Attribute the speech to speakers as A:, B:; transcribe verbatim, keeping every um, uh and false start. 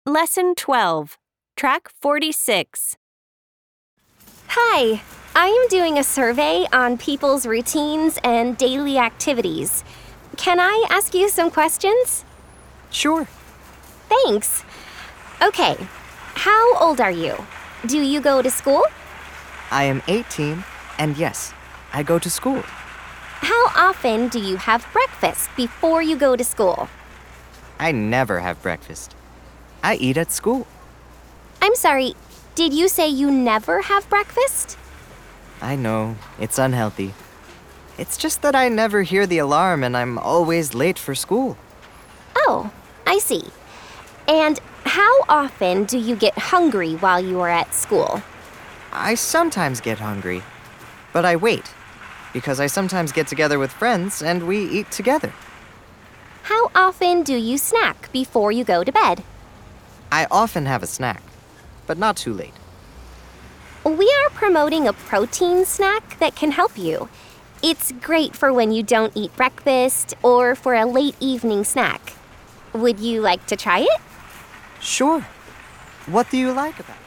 A: Lesson twelve, Track forty-six.
B: Hi, I am doing a survey on people's routines and daily activities. Can I ask you some questions?
C: Sure.
B: Thanks. Okay, how old are you? Do you go to school?
C: I am eighteen, and yes, I go to school.
B: How often do you have breakfast before you go to school?
C: I never have breakfast. I eat at school.
B: I'm sorry, did you say you never have breakfast?
C: I know, it's unhealthy. It's just that I never hear the alarm and I'm always late for school.
B: Oh, I see. And how often do you get hungry while you are at school?
C: I sometimes get hungry, but I wait, because I sometimes get together with friends and we eat together.
B: How often do you snack before you go to bed?
C: I often have a snack, but not too late.
B: We are promoting a protein snack that can help you. It's great for when you don't eat breakfast or for a late evening snack. Would you like to try it?
C: Sure. What do you like about it?